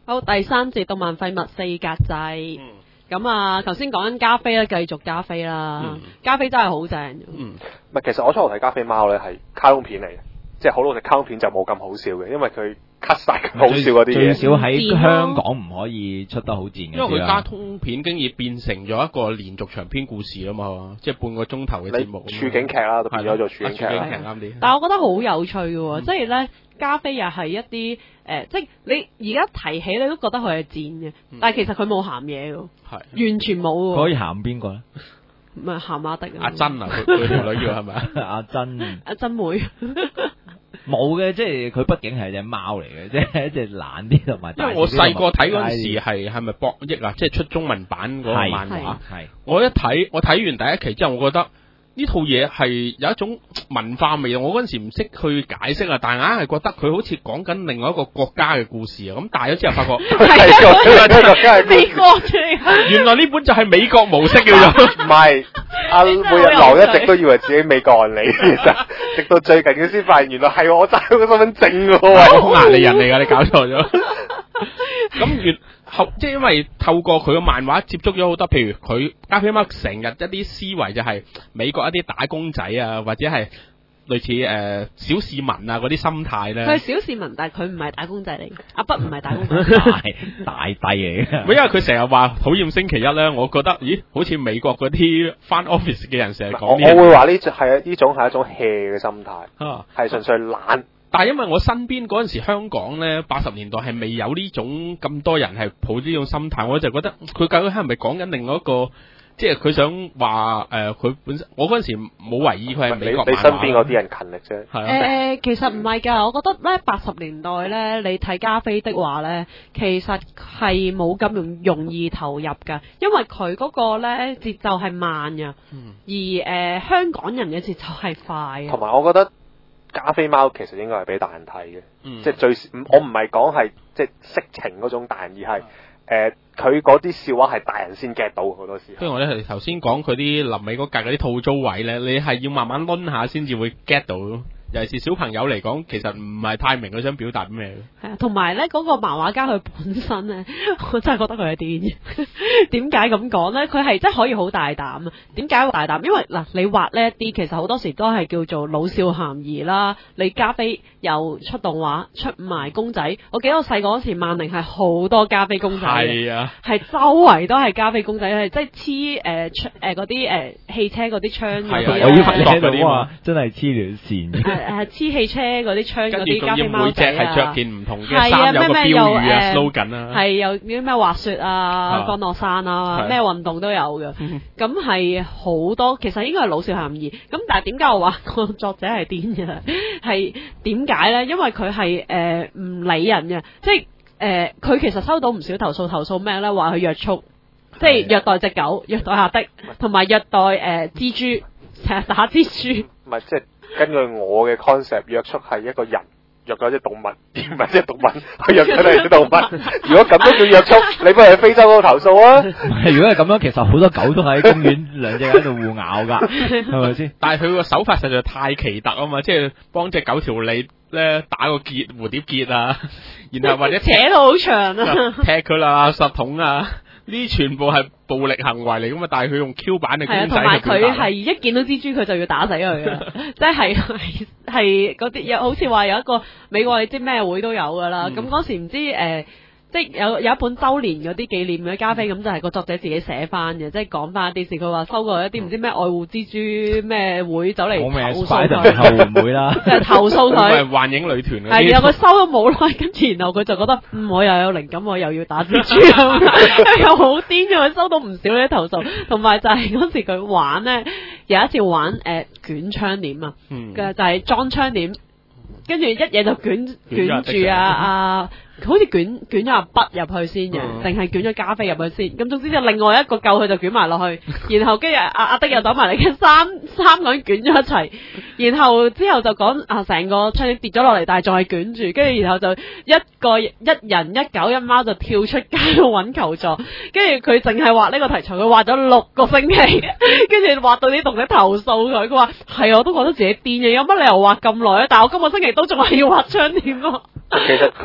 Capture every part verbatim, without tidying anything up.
好，第三節動漫廢物四格制。咁、嗯、啊，頭先講緊加菲咧，繼續加菲啦。嗯、加菲真係好正。 嗯，唔係，其實我初頭睇加菲貓咧係卡通片嚟嘅，即係好老實，卡通片就冇咁好笑嘅，因為佢 cut 晒咁好笑嗰啲嘢。 最少喺香港唔可以出得好賤嘅。 因為佢卡通片經已變成咗一個連續長篇故事啊嘛，即係半個鐘頭嘅節目。 處境劇啦，都變咗做處境劇。 啱啲。 但係我覺得好有趣嘅喎，嗯、即係咧。加菲又係一啲誒、呃，即係你而家提起你都覺得佢係賤嘅，嗯、但係其實佢冇鹹嘢嘅，係完全冇喎。 可以鹹邊個咧？ 唔係鹹阿迪啊！ 阿珍啊，佢佢條女叫係咪啊？ 阿珍， 阿珍妹冇嘅，即係佢畢竟係隻貓嚟嘅，即係一隻懶啲同埋。 因為我細個睇嗰陣時係係咪博益啊？即係出中文版嗰個漫畫。係我一睇，我睇完第一期之後，我覺得。呢套嘢係有一種文化味，我嗰陣時唔識去解釋啊，但係硬係覺得佢好似講緊另外一個國家嘅故事啊。咁大咗之後發覺係啊， 美國嘅， 原來呢本就係美國模式叫做。 唔係，阿每日流一直都以為自己美國人嚟，其實直到最近佢先發現，原來係我揸咗個身份證嘅喎， 好牙利人嚟㗎，你搞錯咗。咁原後即係因為透過佢嘅漫畫接觸咗好多，譬如佢加菲貓成日一啲思維就係美國一啲打工仔啊，或者係類似誒、呃、小市民啊嗰啲心態咧。 佢係小市民，但係佢唔係打工仔嚟。阿北唔係打工仔， 大大帝嚟嘅。 因為佢成日話討厭星期一咧，我覺得咦，好似美國嗰啲返 office 嘅人成日講。 我我會話呢種係呢種係一種 hea 嘅心態，係、啊、純粹懶。 但係因為我身邊嗰陣時香港咧，八十年代係未有呢種咁多人係抱呢種心態，我就覺得佢究竟係咪講緊另外一個，即係佢想話誒佢本身，我嗰陣時冇懷疑佢係美國漫畫。你身邊嗰啲人勤力啫。係啊。 誒，其實唔係㗎，我覺得咧八十年代咧，你睇加菲的話咧，其實係冇咁容容易投入㗎，因為佢嗰個咧節奏係慢㗎，嗯、而誒、呃、香港人嘅節奏係快。 同埋我覺得。加菲貓其實應該係俾大人睇嘅，嗯、即係最我唔係講係即係色情嗰種大人，而係誒佢嗰啲笑話係大人先 get 到好多時候。 因為我哋頭先講佢啲臨尾嗰格嗰啲套租位咧，你係要慢慢攆下先至會 get 到。尤其是小朋友嚟講，其實唔係太明佢想表達咩。 係啊，同埋咧嗰個漫畫家佢本身咧，我真係覺得佢係癲。點解咁講咧？佢係真係可以好大膽啊！點解大膽？因為嗱，你畫呢一啲其實好多時都係叫做老少咸宜啦。你加菲又出動畫，出埋公仔。我記得我細個嗰時，萬寧係好多加菲公仔。係啊，係周圍都係加菲公仔，係即係黐誒誒嗰啲誒汽車嗰啲窗嗰啲。 我以為你喺度話真係黐條線。 誒黐汽車嗰啲窗嗰啲加菲貓仔啊， 每隻係着件唔同嘅衫，有個標語啊 slogan 啊， 係有啲咩滑雪啊、降落傘啊，咩運動都有嘅。咁係好多，其實應該係老少咸宜。咁但係點解我話個作者係癲嘅？係點解咧？因為佢係誒唔理人嘅，即係誒佢其實收到唔少投訴，投訴咩咧？話佢虐畜，即係虐待隻狗、虐待阿的，同埋虐待誒蜘蛛，成日打蜘蛛。 唔係即係。根據我嘅 concept， 約束係一個人約咗隻動物，而唔係隻動物去約咗你隻動物。如果咁都叫約束，你不如去非洲嗰度投訴啊！ 唔係，如果係咁樣，其實好多狗都喺公園兩隻喺度互咬㗎，係咪先？ 但係佢個手法實在太奇特啊嘛，即係幫隻狗條脷咧打個結蝴蝶結啊，然後或者扯到好長啊， 踢佢啦，實桶啊！呢全部係暴力行為嚟噶嘛，但係佢用 Q 版嘅公仔去表達。係啊，同埋佢係一見到蜘蛛佢就要打死佢嘅，即係係係嗰啲有好似話有一個美國你知咩會都有噶啦，咁嗰、嗯、時唔知誒。呃即係有有一本周年嗰啲紀念嘅加菲咁，就係個作者自己寫翻嘅，即係講翻一啲事。佢話收過一啲唔知咩愛護蜘蛛咩會走嚟投訴佢， 後援會啦， 就係投訴佢。 係幻影女團嗰啲。 係啊，佢收咗冇耐，跟住然後佢就覺得嗯，我又有靈感，我又要打蜘蛛咁，又好癲嘅。佢收到唔少呢啲投訴，同埋就係嗰時佢玩咧，有一次玩誒、呃、捲窗簾啊，嘅、嗯、就係裝窗簾，跟住一嘢就捲捲住啊啊！好似捲捲咗阿筆入去先嘅，定係捲咗加菲入去先？咁總之就另外一個救佢就捲埋落去，然後跟住阿阿德又走埋嚟，跟三三個人捲咗一齊，然後之後就講啊成個窗簾跌咗落嚟，但係仲係捲住，跟住然後就一個一人一狗一貓就跳出街度揾求助，跟住佢淨係畫呢個題材，佢畫咗六個星期，跟住畫到啲讀者投訴佢，佢話係我都覺得自己癲嘅，有乜理由畫咁耐啊？但係我今個星期都仲係要畫窗簾咯。 其實佢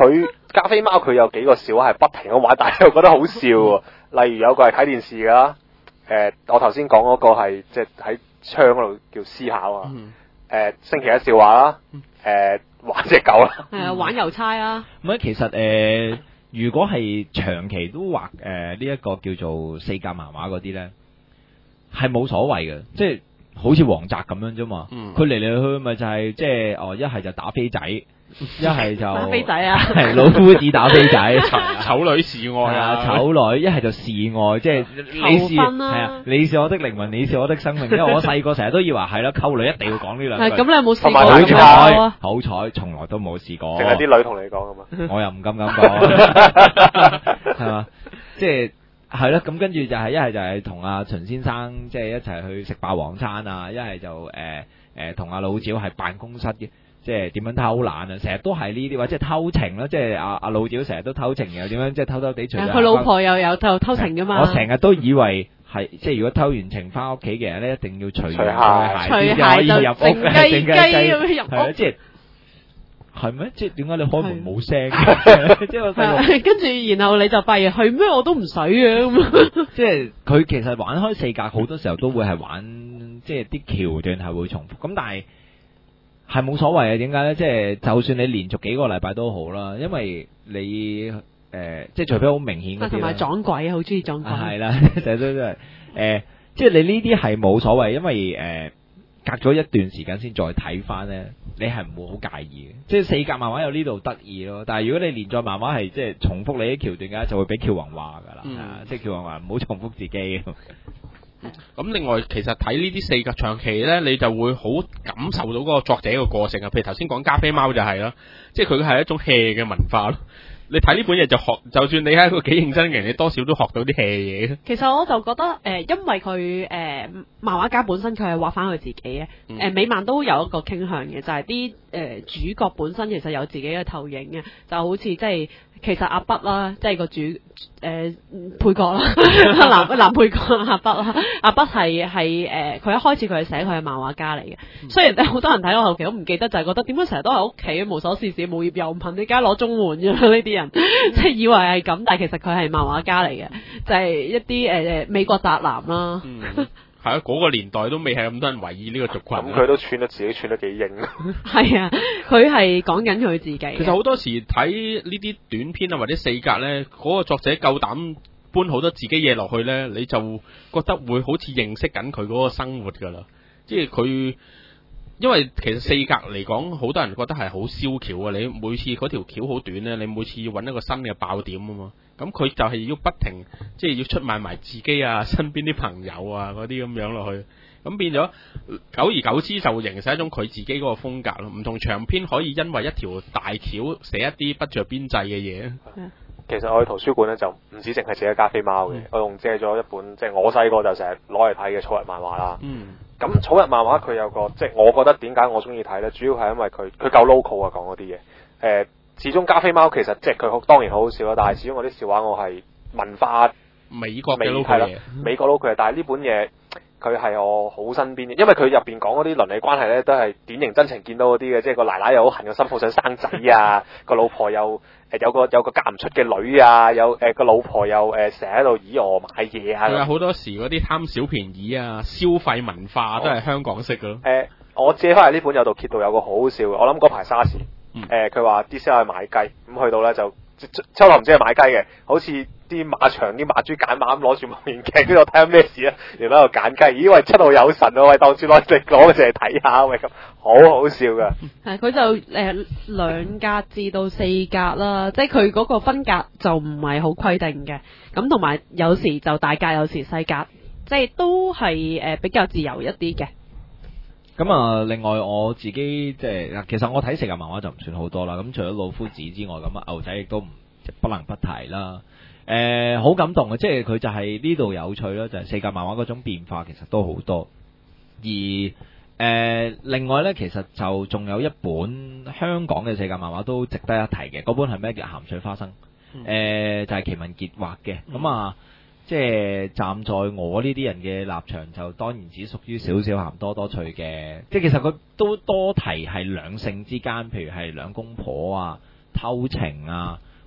加菲貓佢有幾個笑話係不停咁玩，但係又覺得好笑喎。例如有個係睇電視㗎啦，誒、呃、我頭先講嗰個係即係喺窗嗰度叫思考啊，誒、 嗯呃、星期一笑話啦，誒、呃、玩隻狗啦， 係啊，玩郵差啊。 咁其實誒、呃，如果係長期都畫誒呢一個叫做四格漫畫嗰啲咧，係冇所謂嘅，即係好似黃澤咁樣啫嘛。佢嚟嚟去去咪就係即係哦，一係就打飛仔，一係就打飛仔啊， 係老夫子打飛仔， 醜女示愛啊， 醜女，一係就示愛，即係你是係啊，你是我的靈魂，你是我的生命。因為我細個成日都以為係咯，溝女一定要講呢兩句。 咁你有冇試過？ 好彩，好彩，從來都冇試過。 淨係啲女同你講㗎嘛？ 我又唔敢咁講，係嘛？即係。係咯，咁跟住就係一係就係同阿秦先生即係一齊去食霸王餐啊，一係就誒誒同阿老趙係辦公室嘅，即係點樣偷懶啊，成日都係呢啲或者係偷情啦，即係阿阿老趙成日都偷情又點樣即係偷偷地除咗佢老婆又有就偷情噶嘛。 我成日都以為係即係如果偷完情翻屋企嘅人咧，一定要除鞋， 除鞋就靜雞雞咁樣入屋， 即係。係咩？即係點解你開門冇聲？即係我細路，跟住然後你就發現係咩？我都唔使嘅咁。 即係佢其實玩開四格好多時候都會係玩，即係啲橋段係會重複。咁但係係冇所謂嘅。點解咧？即係就算你連續幾個禮拜都好啦，因為你誒、呃，即係除非好明顯嗰啲。同埋撞鬼，好中意撞鬼。 係啦，成日都都係誒，即係你呢啲係冇所謂，因為誒。呃隔咗一段時間先再睇翻咧，你係唔會好介意嘅。即係四格漫畫有呢度得意咯，但係如果你連載漫畫係即係重複你啲橋段嘅，就會俾喬宏話噶啦，嗯、即係喬宏話唔好重複自己。咁、 嗯、另外，其實睇呢啲四格長期咧，你就會好感受到嗰個作者嘅個性啊。譬如頭先講加菲貓就係啦，即係佢係一種 hea 嘅文化咯。你睇呢本嘢就學，就算你係一個幾認真嘅人，你多少都學到啲 hea 嘢。 其實我就覺得誒、呃，因為佢誒、呃、漫畫家本身佢係畫翻佢自己嘅，誒、 嗯呃、美漫都有一個傾向嘅，就係啲誒主角本身其實有自己嘅透影嘅，就好似即係其實阿北啦，即係個主誒、呃、配角啦，男男配角阿北啦，阿北係係誒佢一開始佢係寫佢係漫畫家嚟嘅，嗯、雖然咧好多人睇到後期都唔記得，就係、是、覺得點解成日都喺屋企無所事事無業遊民，你梗係攞綜援嘅呢啲人。即係以為係咁，但係其實佢係漫畫家嚟嘅，就係、是、一啲誒誒美國宅男啦。 嗯，係啊，嗰、那個年代都未係咁多人懷疑呢個族群。 咁佢都串得自己串得幾型。 係啊，佢係講緊佢自己。 其實好多時睇呢啲短篇啊或者四格咧，嗰、那個作者夠膽搬好多自己嘢落去咧，你就覺得會好似認識緊佢嗰個生活噶啦，即係佢。因為其實四格嚟講，好多人覺得係好燒橋啊！你每次嗰條橋好短咧，你每次要揾一個新嘅爆點啊嘛。咁佢就係要不停，即係要出賣埋自己啊、身邊啲朋友啊嗰啲咁樣落去。咁變咗久而久之就會形成一種佢自己嗰個風格咯。唔同長篇可以因為一條大橋寫一啲不着邊際嘅嘢。 其實我去圖書館咧就唔止淨係寫加菲貓嘅，嗯、我仲借咗一本即係、就是、我細個就成日攞嚟睇嘅草日漫畫啦。嗯。咁草日漫畫佢有個即係我覺得點解我中意睇咧，主要係因為佢佢夠 local 啊，講嗰啲嘢。誒、呃，始終加菲貓其實即係佢好當然好好笑啦，但係始終嗰啲笑話我係文化美國嘅 local 嘢，美國 local 嘅。但係呢本嘢佢係我好身邊嘅，因為佢入邊講嗰啲倫理關係咧都係典型真情見到嗰啲嘅，即係個奶奶又好恨個新抱想生仔啊，個老婆又誒有個有個嫁唔出嘅女啊，有誒個、呃、老婆又誒成日喺度以我買嘢啊。係啊， 好多時嗰啲貪小便宜啊，消費文化都係香港式嘅咯。誒、 呃，我借翻嚟呢本有度揭到有個好好笑嘅，我諗嗰排沙士，誒佢話啲先去買雞，咁去到咧就初頭唔知係買雞嘅，好似啲馬場啲馬豬揀馬咁攞住望遠鏡，跟住我睇下咩事啊，原來喺度揀雞，咦喂七號有神啊，喂當住攞嚟攞嚟睇下，喂咁好好笑噶。 係佢就誒兩格至到四格啦，即係佢嗰個分格就唔係好規定嘅，咁同埋有時就大格，有時細格，即係都係誒比較自由一啲嘅。 咁啊，另外我自己即係嗱，其實我睇四格漫畫就唔算好多啦。咁除咗老夫子之外，咁啊牛仔亦都唔不能不提啦。誒、呃，好感動嘅，即係佢就係呢度有趣啦，就係、是、四格漫畫嗰種變化其實都好多。而誒、呃，另外呢，其實就仲有一本香港嘅四格漫畫都值得一提嘅，嗰本係咩叫鹹水花生？誒、嗯呃，就係、是、奇文傑畫嘅。咁啊、嗯。即係站在我呢啲人嘅立場，就當然只屬於少少鹹多多趣嘅。即係其實佢都多提係兩性之間，譬如係兩公婆啊、偷情啊，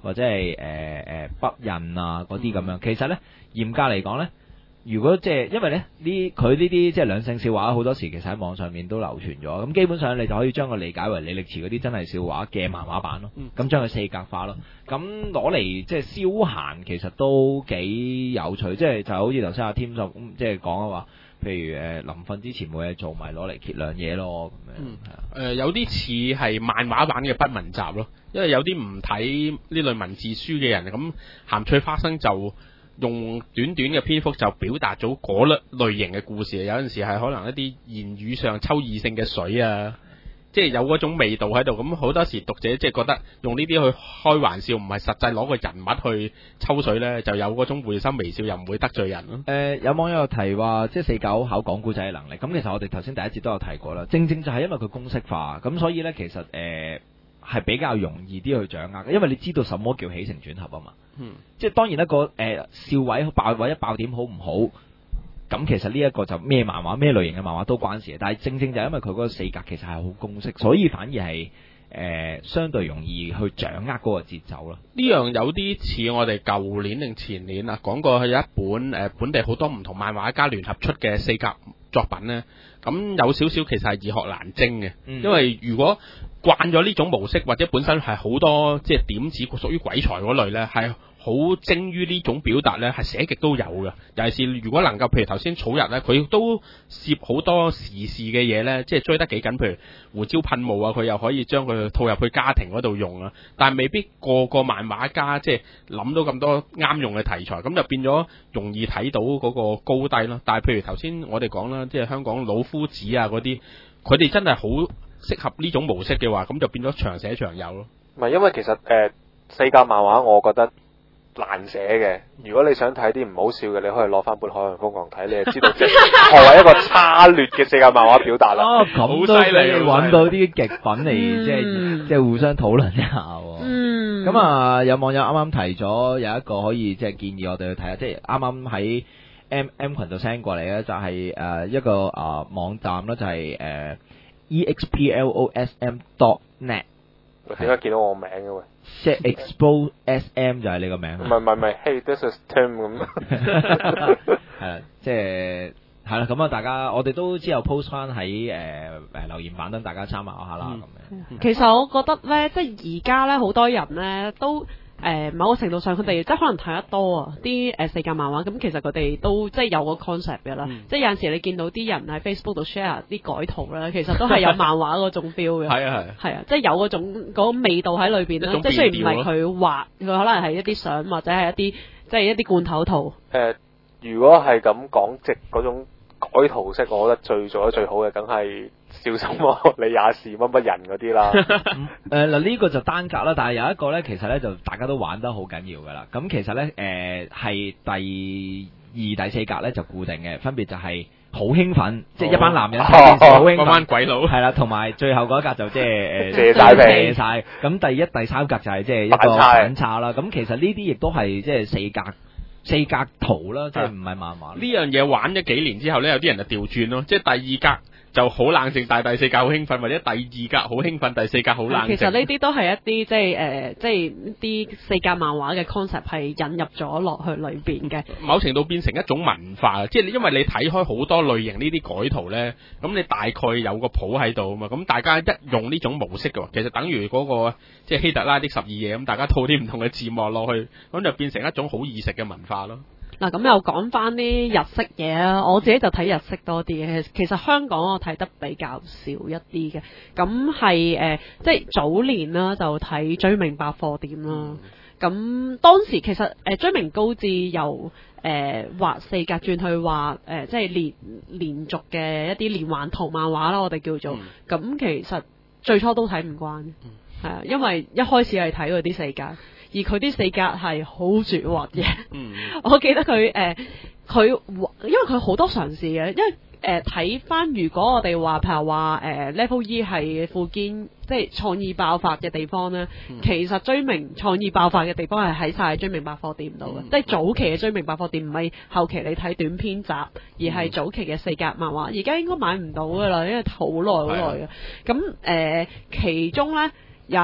或者係誒誒北印啊嗰啲咁樣。其實咧嚴格嚟講咧。如果即係因為咧呢佢呢啲即係兩性笑話好多時其實喺網上面都流傳咗，咁基本上你就可以將佢理解為李力持嗰啲真係笑話嘅漫畫版咯，咁將佢四格化咯，咁攞嚟即係消閒其實都幾有趣，即係就好似頭先阿添就即係講啊話，譬如誒臨瞓之前冇嘢做，咪攞嚟揭兩嘢咯咁樣。 嗯，誒、呃、有啲似係漫畫版嘅不文集咯，因為有啲唔睇呢類文字書嘅人，咁鹹脆花生就。用短短嘅篇幅就表達咗嗰類類型嘅故事，有陣時係可能一啲言語上抽異性嘅水啊，即係有嗰種味道喺度。咁好多時讀者即係覺得用呢啲去開玩笑，唔係實際攞個人物去抽水呢，就有嗰種會心微笑，又唔會得罪人咯。誒、 呃，有網友提話，即係四九考講古仔嘅能力。咁其實我哋頭先第一節都有提過啦，正正就係因為佢公式化，咁所以呢，其實誒。呃係比較容易啲去掌握嘅，因為你知道什麼叫起承轉合啊嘛。嗯，即係當然一個誒、呃、笑位爆位一爆點好唔好，咁其實呢一個就咩漫畫咩類型嘅漫畫都關事。但係正正就係因為佢嗰個四格其實係好公式，所以反而係誒、呃、相對容易去掌握嗰個節奏咯。 呢樣有啲似我哋舊年定前年啊講過，有一本誒、呃、本地好多唔同漫畫家聯合出嘅四格作品呢。咁有少少其實係易學難精嘅，嗯、因為如果慣咗呢種模式，或者本身係好多即係點子屬於鬼才嗰類呢，係好精於呢種表達呢，係寫極都有嘅。尤其是如果能夠，譬如頭先草日呢，佢都涉好多時事嘅嘢呢，即係追得幾緊。譬如胡椒噴霧啊，佢又可以將佢套入去家庭嗰度用啊。但係未必個個漫畫家即係諗到咁多啱用嘅題材，咁就變咗容易睇到嗰個高低咯。但係譬如頭先我哋講啦，即係香港老夫子啊嗰啲，佢哋真係好適合呢種模式嘅話，咁就變咗長寫長有咯。 唔係，因為其實誒、呃、四格漫畫，我覺得難寫嘅。如果你想睇啲唔好笑嘅，你可以攞翻本《海洋瘋狂》睇，你就知道即係何謂一個差劣嘅四格漫畫表達啦。 哦，咁都俾你揾到啲極品嚟，即係即係互相討論一下。嗯。咁啊，有網友啱啱提咗有一個可以即係建議我哋去睇下，即係啱啱喺 M M 群度 send 過嚟咧，就係誒一個啊網站啦，就係誒 E X P L O S M dot net。 我點解見到我名嘅喂？ 即係 Expo S M 就係你個名。唔係唔係唔係 ，Hey this is Tim 咁。 係啦，即係係啦，咁啊，大家我哋都之後 post 翻喺誒誒留言板等大家參考下啦，咁樣、 嗯。其實我覺得咧，即係而家咧，好多人咧都。誒、呃、某個程度上，佢哋即係可能睇得多啊，啲誒四格漫畫，咁其實佢哋都即係有個 concept 嘅啦。嗯、即係有陣時你見到啲人喺 Facebook 度 share 啲改圖咧，其實都係有漫畫嗰種 feel 嘅。係啊係。係啊，即係有嗰種嗰、嗰個、味道喺裏邊啦。即係雖然唔係佢畫，佢可能係一啲相或者係一啲即係一啲罐頭圖。 誒、呃，如果係咁講，即嗰種改圖式，我覺得最做得最好嘅，梗係。小心喎，你也是乜乜人嗰啲啦。 誒嗱呢個就單格啦，但係有一個咧，其實咧就大家都玩得好緊要噶啦。咁其實咧誒係第二、第四格咧就固定嘅，分別就係好興奮，哦、即係一班男人睇電視好興奮，嗰班鬼佬係啦，同埋最後嗰一格就即係誒謝曬皮謝曬。咁第一、第三格就係即係一個反差啦。咁其實呢啲亦都係即係四格。四格圖啦，即係唔係漫畫。 呢樣嘢玩咗幾年之後咧，有啲人就調轉咯，即係第二格就好冷靜，但係第四格好興奮，或者第二格好興奮，第四格好冷靜。 其實呢啲都係一啲即係誒，即係啲四格漫畫嘅 concept 係引入咗落去裏邊嘅。 某程度變成一種文化，即係因為你睇開好多類型呢啲改圖咧，咁你大概有個譜喺度啊嘛，咁大家一用呢種模式嘅，其實等於嗰個即係希特拉的十二夜咁，大家套啲唔同嘅字幕落去，咁就變成一種好易食嘅文化咯。 嗱，咁又講翻啲日式嘢啊，我自己就睇日式多啲嘅。其實香港我睇得比較少一啲嘅，咁係誒，即係早年啦就睇追名百貨店啦。咁、嗯、當時其實誒、呃、追名高志由誒畫四格轉去畫誒、呃，即係連連續嘅一啲連環圖漫畫啦，我哋叫做。咁、嗯、其實最初都睇唔慣，係啊、嗯，因為一開始係睇嗰啲四格。而佢啲四格係好絕畫嘅，嗯、我記得佢誒佢因為佢好多嘗試嘅，因為誒睇翻如果我哋話譬如話誒、呃、Level E 係富堅即係創意爆發嘅地方咧，嗯、其實追名創意爆發嘅地方係喺晒追名百貨店度嘅，嗯、即係早期嘅追名百貨店，唔係後期你睇短篇集，而係早期嘅四格漫畫，而家應該買唔到噶啦，因為好耐好耐嘅。咁誒、呃、其中咧有一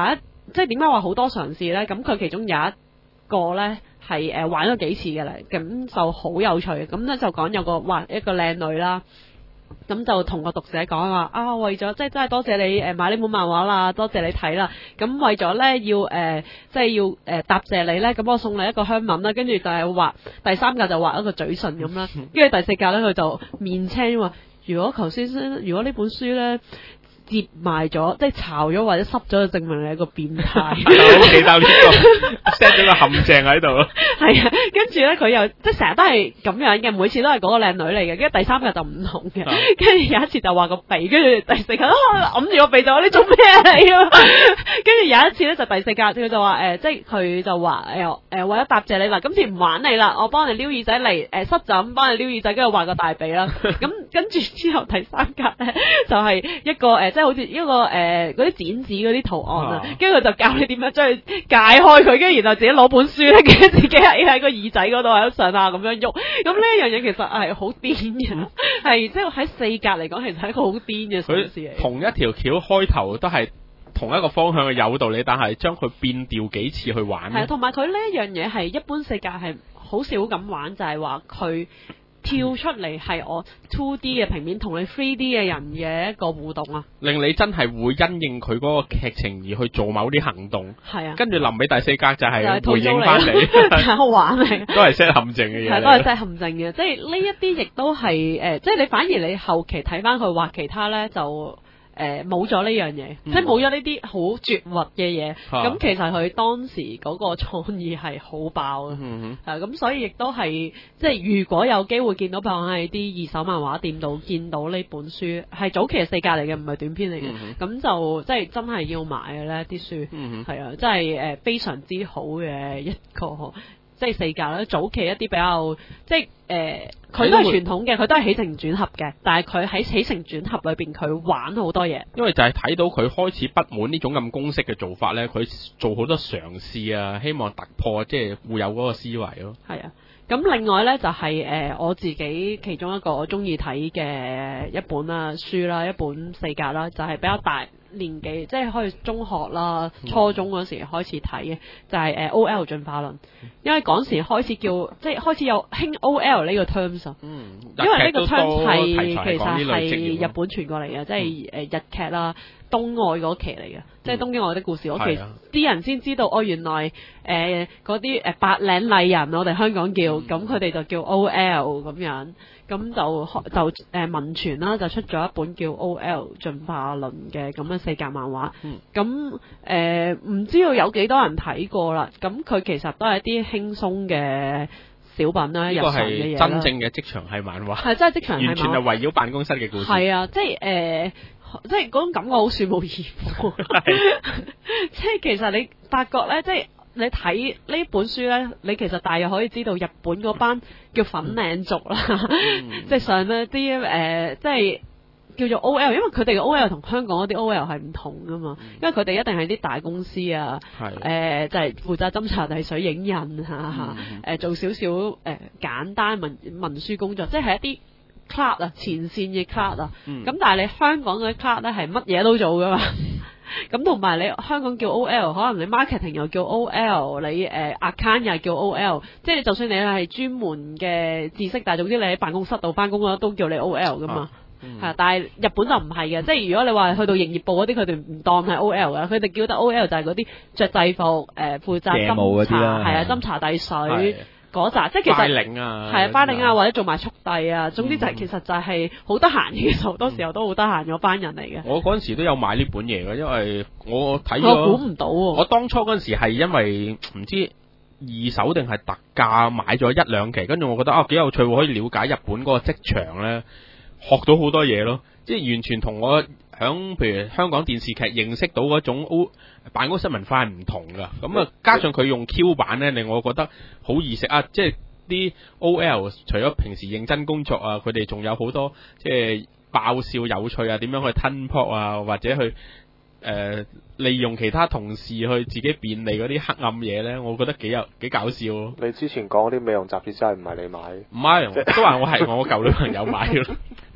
即係點解話好多嘗試咧？咁佢其中有一個咧係誒玩咗幾次嘅咧，咁就好有趣。咁咧就講有個哇一個靚女啦。咁就同個讀者講話啊，為咗即係真係多謝你誒買呢本漫畫啦，多謝你睇啦。咁為咗咧要誒、呃、即係要誒、呃、答謝你咧，咁我送你一個香吻啦。跟住就係畫第三格就畫一個嘴唇咁啦。跟住第四格咧佢就面青話，如果頭先如果呢本書咧接埋咗，即係巢咗或者濕咗，就證明你係一個變態。 我記得呢個 set 咗個陷阱喺度咯。 係啊，跟住咧佢又即係成日都係咁樣嘅，每次都係嗰個靚女嚟嘅。跟住第三日就唔同嘅，跟住有一次就話個鼻，跟住第四格揞住個鼻就話你做咩嚟啊？跟住有一次咧就第四格佢就話誒、呃，即係佢就話誒誒為咗答謝你啦，今次唔玩你啦，我幫你撩耳仔嚟誒濕枕，幫你撩耳仔，跟住畫個大鼻啦。咁跟住之後第三格咧就係、是、一個誒。呃即係好似一個誒嗰啲剪紙嗰啲圖案啊，跟住佢就教你點樣將佢解開佢，跟住然後自己攞本書咧，跟住自己喺喺個耳仔嗰度喺度上下咁樣喐。咁呢一樣嘢其實係好癲嘅，係即係喺四格嚟講，其實係一個好癲嘅嘗試嚟。 同一條橋開頭都係同一個方向嘅有道理，但係將佢變調幾次去玩。 係，同埋佢呢一樣嘢係一般四格係好少咁玩，就係話佢跳出嚟係我 two D 嘅平面同你 three D 嘅人嘅一個互動啊，令你真係會因應佢嗰個劇情而去做某啲行動。 係啊， 跟住臨尾第四格就係回應翻你， 好玩嚟， 都係 set 陷阱嘅嘢， 係都係 set 陷阱嘅，即係呢一啲亦都係誒，即係你反而你後期睇翻佢畫其他咧就。誒冇咗呢樣嘢，即係冇咗呢啲好絕核嘅嘢。咁、嗯、其實佢當時嗰個創意係好爆嘅，係咁、嗯嗯，所以亦都係即係如果有機會見到，譬如喺啲二手漫畫店度見到呢本書，係早期嘅四格嚟嘅，唔係短篇嚟嘅。咁、嗯、就即係真係要買嘅呢啲書，係、嗯、啊，即係誒非常之好嘅一個。即係四格啦，早期一啲比較即係誒，佢、呃、都係傳統嘅，佢都係起承轉合嘅，但係佢喺起承轉合裏邊，佢玩好多嘢。因為就係睇到佢開始不滿呢種咁公式嘅做法咧，佢做好多嘗試啊，希望突破，即係會有嗰個思維咯。係啊，咁另外咧就係、是、誒、呃、我自己其中一個我中意睇嘅一本啦書啦，一本四格啦，就係、是、比較大年紀，即係可以中學啦、初中嗰時開始睇嘅，就係、是、誒 O L 進化論。因為嗰時開始叫，即係開始有興 O L 呢個 terms 啊。嗯，因為呢個 terms 係其實係日本傳過嚟嘅，即係誒日劇啦，東愛嗰期嚟嘅，即係東京愛的故事嗰期，啲人先知道哦，原來誒嗰啲誒白領麗人，我哋香港叫，咁佢哋就叫 O L 咁樣。咁就就誒文傳啦，就出咗一本叫《O L 進化論》嘅咁嘅四格漫畫。咁誒唔知道有幾多人睇過啦。咁佢其實都係一啲輕鬆嘅小品啦，日常嘅嘢啦。真正嘅職場係漫畫，係真係職場係漫畫，完全係圍繞辦公室嘅故事。係啊，即係誒、呃，即係嗰種感覺好樹木義火。即係其實你發覺咧，即係。你睇呢本書咧，你其實大約可以知道日本嗰班叫粉領族啦，嗯、即係上咧啲誒，即係叫做 O L， 因為佢哋嘅 O L 同香港嗰啲 O L 係唔同噶嘛，因為佢哋一定係啲大公司啊，誒、呃、就係、是、負責斟茶遞水影印嚇嚇，誒做少少誒簡單文文書工作，即係一啲 clerk 啊，前線嘅 clerk 啊，咁、嗯、但係你香港嘅 clerk 咧係乜嘢都做噶嘛。咁同埋你香港叫 O L， 可能你 marketing 又叫 O L， 你誒、呃、account 又叫 O L， 即係就算你係專門嘅知識，但係總之你喺辦公室度翻工都叫你 O L 噶嘛，係、啊嗯，但係日本就唔係嘅，即係如果你話去到營業部嗰啲，佢哋唔當係 O L 嘅，佢哋叫得 O L 就係嗰啲着制服誒、呃、負責斟茶，係啊斟茶遞水。嗰扎即係其實係啊，係啊，花領啊，或者做埋速遞啊，總之就係、是嗯、其實就係好得閒嘅，其實好多時候都好得閒嗰班人嚟嘅。我嗰陣時都有買呢本嘢嘅，因為我睇咗，我估唔到喎。我當初嗰陣時係因為唔知二手定係特價買咗一兩期，跟住我覺得啊幾有趣，可以了解日本嗰個職場咧，學到好多嘢咯，即係完全同我響譬如香港電視劇認識到嗰種 O 辦公室文化係唔同噶，咁啊加上佢用 Q 版咧，令我覺得好易食啊！即係啲 O L 除咗平時認真工作啊，佢哋仲有好多即係爆笑有趣啊，點樣去吞泡啊，或者去誒、呃、利用其他同事去自己便利嗰啲黑暗嘢咧，我覺得幾有幾搞笑咯。你之前講嗰啲美容雜誌真係唔係你買？唔係，都話我係我舊女朋友買咯。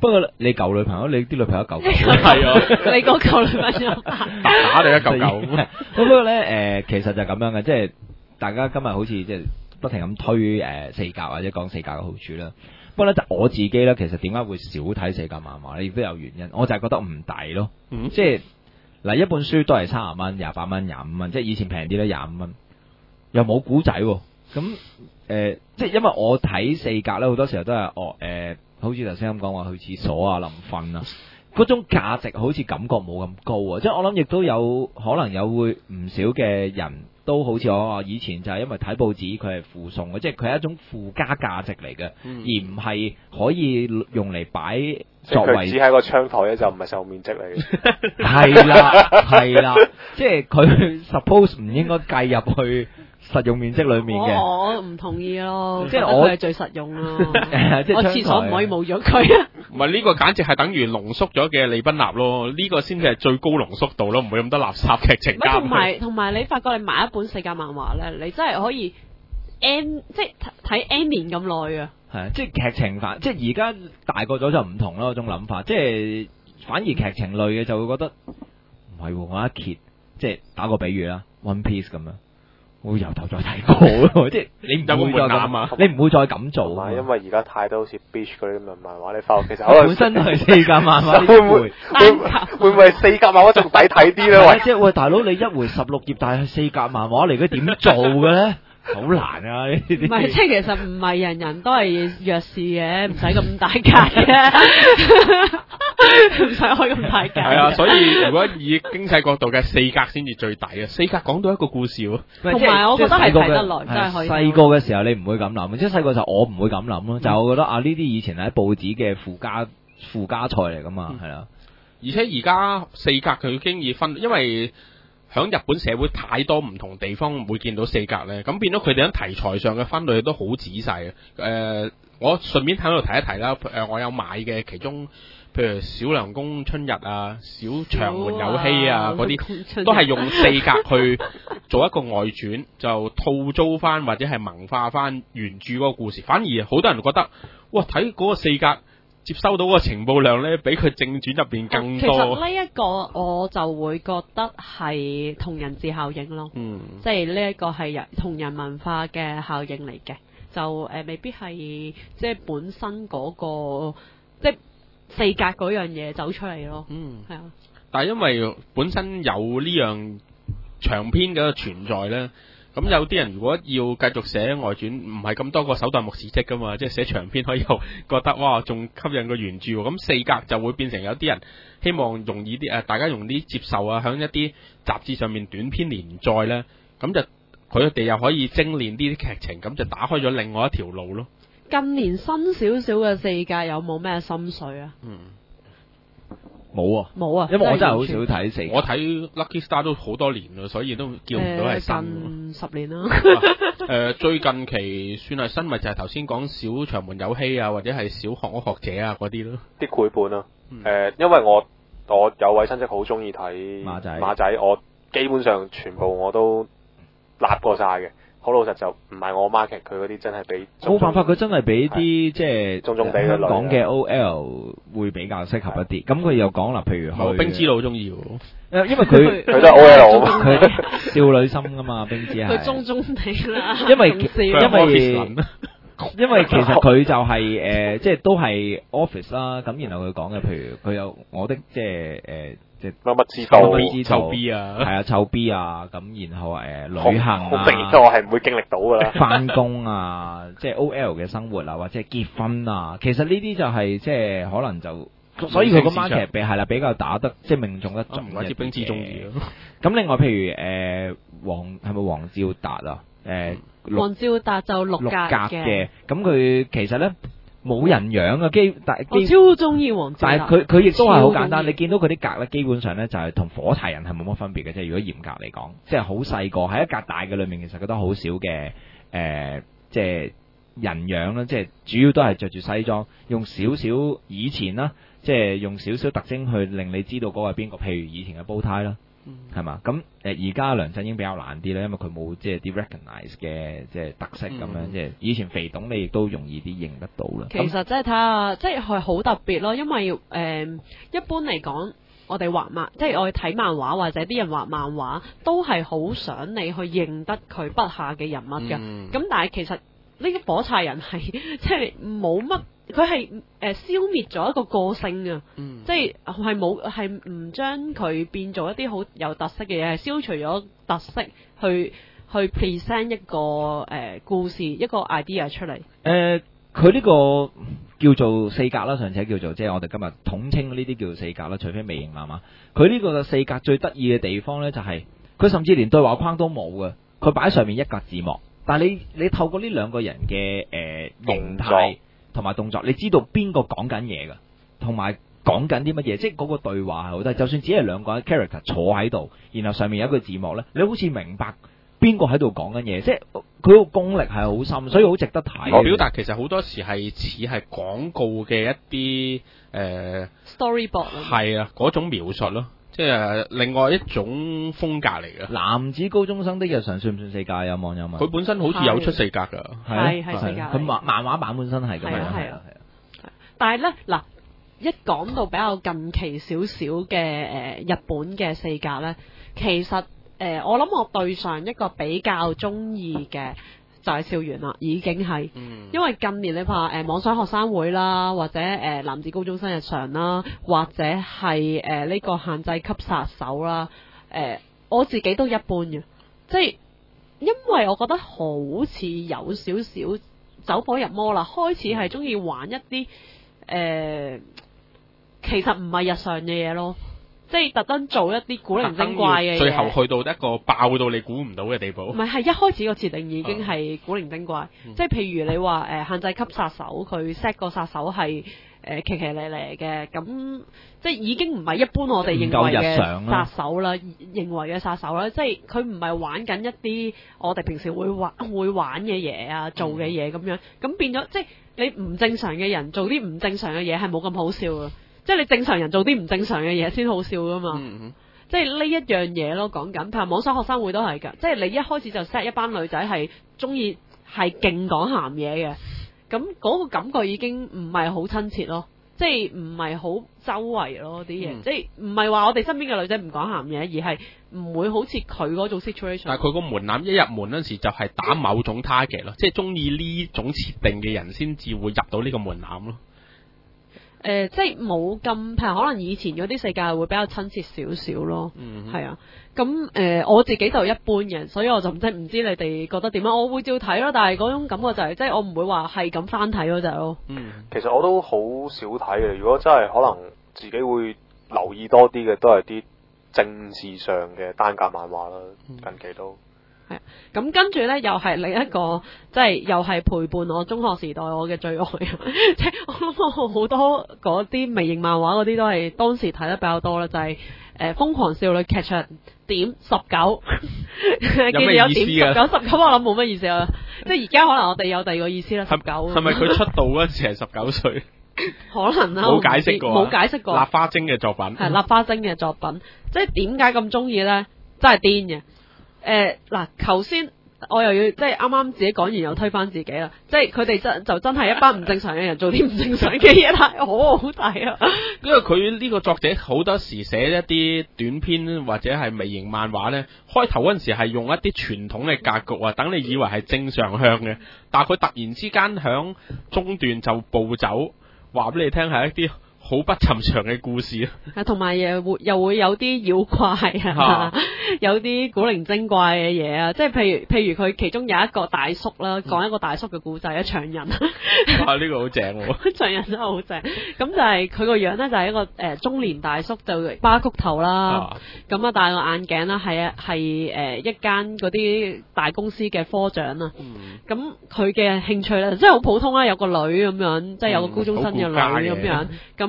不過你舊女朋友，你啲女朋友舊舊， 係啊， 你個舊女朋友打打你一嚿嚿。 咁不過咧誒，其實就咁樣嘅，即係大家今日好似即係不停咁推誒四格或者講四格嘅好處啦。不過咧，就我自己咧，其實點解會少睇四格漫畫咧，亦都有原因。我就係覺得唔抵咯， 嗯、 即係嗱，一本書都係三十蚊、廿八蚊、廿五蚊，即係以前平啲咧廿五蚊，又冇古仔喎。咁誒、呃，即係因為我睇四格咧，好多時候都係哦誒、呃，好似頭先咁講話去廁所啊、臨瞓啊，嗰種價值好似感覺冇咁高啊。即係我諗，亦都有可能有會唔少嘅人都好似我話以前就係因為睇報紙佢係附送嘅，即係佢係一種附加價值嚟嘅，嗯、而唔係可以用嚟擺作為。 只係個窗台咧，就唔係實用面積嚟嘅。 係啦，係啦，即係佢 suppose 唔應該計入去實用面積裏面嘅。 我唔同意咯， 即係我係最實用咯。 即係我廁所唔可以冇咗佢啊！ 唔係呢個簡直係等於濃縮咗嘅利賓納咯，呢、這個先至係最高濃縮度咯，唔會咁多垃圾劇情加。 同埋同埋，你發覺你買一本四格漫畫咧，你真係可以 N 即係睇 N 年咁耐啊！ 係，即係劇情反，即係而家大個咗就唔同啦，嗰種諗法，即係反而劇情類嘅就會覺得唔係喎，我一揭，即係打個比喻啦 ，One Piece 咁樣。會由頭再睇過，即係你唔會再咁啊！你唔會再咁做啊！ 因為而家太多好似 Beach 嗰啲咁嘅漫畫，你翻屋企其實本身都係四格漫畫， 會唔會會會唔會四格漫畫仲抵睇啲咧？喂， 即係喂，大佬你一回十六頁，但係四格漫畫嚟，佢點做嘅咧？好難啊！呢啲唔係，即係其實唔係人人都係弱視嘅，唔使咁大格嘅，唔使開咁大格。 係啊，所以如果以經濟角度嘅四格先至最抵啊！四格講到一個故事喎， 同埋我覺得係睇得耐，真係可以。 細個嘅時候你唔會咁諗，即係細個時候我唔會咁諗咯，就係我覺得啊呢啲以前喺報紙嘅附加附加菜嚟噶嘛，係啦。 而且而家四格佢已經已分，因為喺日本社會太多唔同地方會見到四格咧，咁變咗佢哋喺題材上嘅分類都好仔細。誒、呃，我順便喺度提一提啦。誒、呃，我有買嘅其中，譬如小涼宮春日啊、小長門有希啊嗰啲，都係用四格去做一個外傳，就套租翻或者係萌化翻原著嗰個故事。反而好多人覺得，哇！睇嗰個四格接收到嗰個情報量咧，比佢正傳入邊更多。其實呢一個我就會覺得係同人誌效應咯，嗯，即係呢一個係人同人文化嘅效應嚟嘅，就誒、呃、未必係即係本身嗰、嗰個即係四格嗰樣嘢走出嚟咯，嗯，係啊。 但係因為本身有呢樣長篇嘅存在咧。咁有啲人如果要繼續寫外傳，唔係咁多個手段目事蹟噶嘛，即係寫長篇可以又覺得哇，仲吸引個原著喎。咁四格就會變成有啲人希望容易啲誒，大家容易啲接受啊，響一啲雜誌上面短篇連載咧，咁就佢哋又可以精煉啲啲劇情，咁就打開咗另外一條路咯。 近年新少少嘅四格有冇咩心水啊？嗯。 冇啊， 冇啊， 因為我真係好少睇四格。 我睇 Lucky Star 都好多年啦，所以都叫唔到係新。 近十年啦。 誒、呃，最近期算係新，咪就係頭先講小長門有希啊，或者係小學屋學者啊嗰啲咯。 啲繪本咯、啊，誒、嗯呃，因為我我有位親戚好中意睇馬仔，馬仔，我基本上全部我都揦過晒嘅。好老實就唔係我 market 佢嗰啲真係俾冇辦法，佢真係俾啲即係中中地嘅女講嘅 O L 會比較適合一啲。咁佢又講啦，譬如去冰之佬中意喎， 因為佢佢都係 O L 佢少女心噶嘛，冰之係佢中中地啦。 因為因為因為其實佢就係、是、誒、呃，即係都係 office 啦。咁然後佢講嘅，譬如佢有我的即係誒。即係乜乜知道， 乜知道臭 B 啊， 係啊，臭 B 啊，咁然後誒、呃、旅行啊， 好明顯我係唔會經歷到噶啦， 翻工啊，即係 O L 嘅生活啊，或者係結婚啊，其實呢啲就係、是、即係可能就，所以佢個 market 比係啦比較打得即係命中得準。 唔怪之冰之中意咯。 咁另外譬如誒黃係咪黃照達啊？誒、呃， 黃照達就六格嘅，咁佢其實咧。冇人養啊，基但係我超中意黃照達， 但係佢佢亦都係好簡單。你見到佢啲格咧，基本上咧就係同火柴人係冇乜分別嘅，即係如果嚴格嚟講，即係好細個喺一格大嘅裏面，其實覺得好少嘅誒，即係人樣啦，即係主要都係着住西裝，用少少以前啦，即係用少少特徵去令你知道嗰個係邊個，譬如以前嘅煲呔啦。 係嘛？咁誒而家梁振英比較難啲咧，因為佢冇即係啲 recognize 嘅即係特色咁樣，嗯、即係以前肥董你亦都容易啲認得到啦。 其實即係睇下，即係係好特別咯，因為誒、呃、一般嚟講。我哋畫漫，即係我哋睇漫畫或者啲人畫漫畫，都係好想你去認得佢筆下嘅人物㗎。咁、嗯、但係其實呢個火柴人係即係冇乜，佢係誒消滅咗一個個性啊。嗯、即係係冇係唔將佢變做一啲好有特色嘅嘢，係消除咗特色去去 present 一個誒、呃、故事一個 idea 出嚟。誒、 呃，佢呢、這個。叫做四格啦，上次叫做即係我哋今日統稱呢啲叫做四格啦，除非微型漫畫。佢呢個四格最得意嘅地方呢，就係、是、佢甚至連對話框都冇嘅，佢擺喺上面一格字幕。但係你你透過呢兩個人嘅誒、呃、形態同埋動作，你知道邊個講緊嘢㗎，同埋講緊啲乜嘢，即係嗰個對話係好得。就算只係兩個 character 坐喺度，然後上面有一個字幕呢，你好似明白邊個喺度講緊嘢，即係佢個功力係好深，所以好值得睇。 我表達其實好多時係似係廣告嘅一啲誒、呃、 storyboard， 係啊嗰種描述咯，即係另外一種風格嚟嘅。 男子高中生的日常算唔算四格？有網友問。 佢本身好似有出四格㗎， 係係四格。 佢漫漫畫版本身係咁樣，係啊係啊。 但係咧嗱，一講到比較近期少少嘅誒日本嘅四格咧，其實。誒、呃，我諗我對上一個比較中意嘅就係校園啦，已經係，嗯、因為近年你話誒妄想學生會啦，或者誒、呃、男子高中生日常啦，或者係誒呢個限制級殺手啦，誒、呃、我自己都一般嘅，即係因為我覺得好似有少少走火入魔啦，開始係中意玩一啲誒、呃，其實唔係日常嘅嘢咯。即係特登做一啲古靈精怪嘅嘢， 最後去到一個爆到你估唔到嘅地步。 唔係，係一開始個設定已經係古靈精怪。嗯、即係譬如你話誒、呃、限制級殺手，佢 set 個殺手係誒奇奇咧咧嘅，咁即係已經唔係一般我哋認為嘅殺手啦，認為嘅殺手啦。即係佢唔係玩緊一啲我哋平時會玩會玩嘅嘢啊，做嘅嘢咁樣，咁變咗即係你唔正常嘅人做啲唔正常嘅嘢係冇咁好笑啊！即係你正常人做啲唔正常嘅嘢先好笑噶嘛，嗯、即係呢一樣嘢咯，講緊，譬如網上學生會都係噶，即係你一開始就 set 一班女仔係中意係勁講鹹嘢嘅，咁嗰個感覺已經唔係好親切咯，即係唔係好周圍咯啲嘢，嗯、即係唔係話我哋身邊嘅女仔唔講鹹嘢，而係唔會好似佢嗰種 situation。 但係佢個門檻一入門嗰陣時就係打某種 target 咯，即係中意呢種設定嘅人先至會入到呢個門檻咯。 誒、呃，即係冇咁，譬如可能以前嗰啲世界會比較親切少少咯，係、嗯、哼啊。咁誒、呃，我自己就一般嘅，所以我就唔知唔知你哋覺得點樣？我會照睇咯，但係嗰種感覺就係、是，即係我唔會話係咁翻睇嗰隻咯。嗯， 其實我都好少睇嘅。如果真係可能自己會留意多啲嘅，都係啲政治上嘅單格漫畫啦。嗯、近期都。 係，咁跟住咧，又係另一個，即係又係陪伴我中學時代我嘅最愛，即係我諗好多嗰啲微型漫畫嗰啲都係當時睇得比較多啦，就係誒瘋狂少女劇場點十九， 有咩意思啊？ 十九十九我諗冇乜意思啊，即係而家可能我哋有第二個意思啦，十九係咪佢出道嗰陣時係十九歲？ 可能啦， 冇解釋過， 冇解釋過。 立花精嘅作品係立花精嘅作品，即係點解咁中意咧？真係癲嘅。誒嗱，頭先、呃、我又要即係啱啱自己講完又推翻自己啦，即係佢哋真就真係一班唔正常嘅人做啲唔正常嘅嘢，係好好睇啊！ 因為佢呢個作者好多時寫一啲短篇或者係微型漫畫咧，開頭嗰陣時係用一啲傳統嘅格局啊，等你以為係正常向嘅，但係佢突然之間響中段就暴走，話俾你聽係一啲好不尋常嘅故事啊， 同埋又會又會有啲妖怪啊，啊有啲古靈精怪嘅嘢啊，即係譬如譬如佢其中有一個大叔啦，講一個大叔嘅故仔啊，長人啊， 呢、這個好正喎， 長人真係好正，咁就係佢個樣咧就係一個誒、呃、中年大叔，就巴曲頭啦，咁啊戴個眼鏡啦，係啊係誒一間嗰啲大公司嘅科長啊，咁佢嘅興趣咧真係好普通啦，有個女咁樣，即係有個高中生嘅女咁樣，咁。